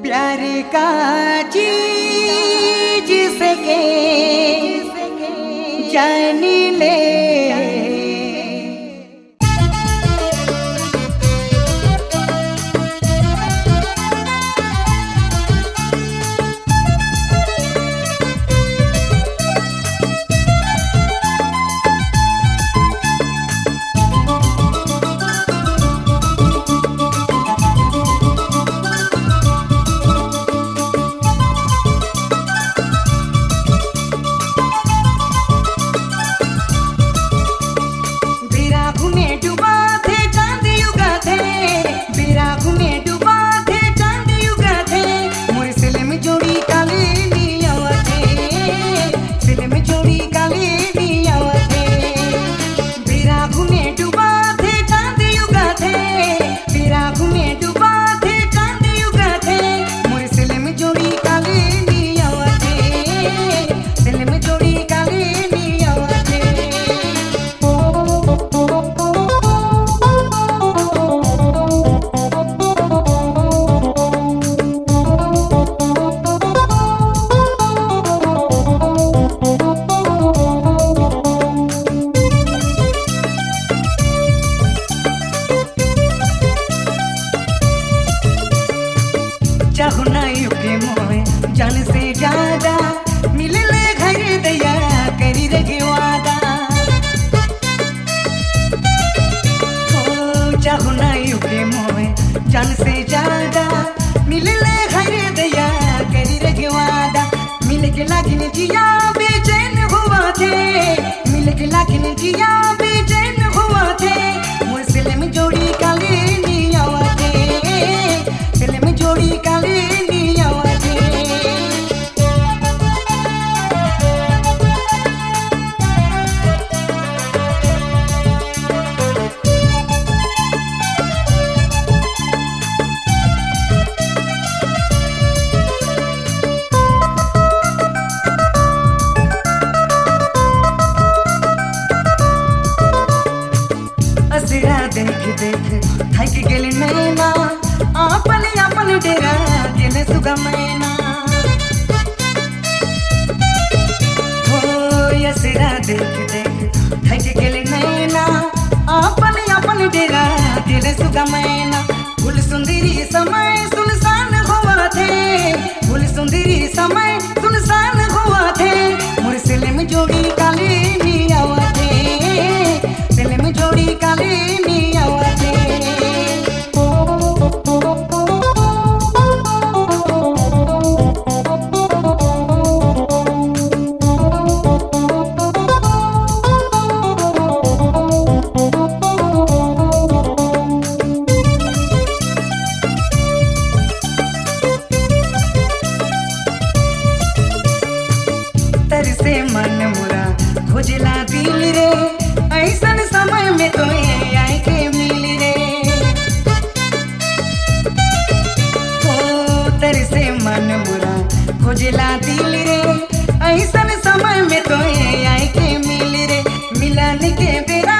प्यार का चीज सके जान ले। चाहो ना युके मोए जान से ज्यादा मिले ले घर दया करी रगे वादा। चाहो ना युके मोए जान से ज्यादा मिले ले घर दया करी रगे वादा। मिल के लागिन जिया बेचैन हुआ थे, मिल के लागिन जिया बेचैन हुआ थे। मुझसे में जोड़ी काले नहीं आवा थे, दिल में जोड़ी काले नहीं आवा थे। असरा देख देख थक गेली नैना, आपन आपन डेरा गेले सुगा मैना। हो असरा देख देख थक गेली नैना, आपन आपन डेरा गेले सुगा मैना। फूल सुंदरी समय सुनसान हुआ थे, फूल सुंदरी समय सुनसान हुआ थे। मुरसिले में जोड़ी काले नहीं आवा थे, दिल में जोड़ी काले नहीं आवा थे। तरसे मन मुरा खोजला दिल रे, ऐसन समय में तो आए के मिल रे। ओ तरसे मन मुरा खोजला दिल रे, ऐसन समय में तो आए के मिल रे। मिलन के बेरा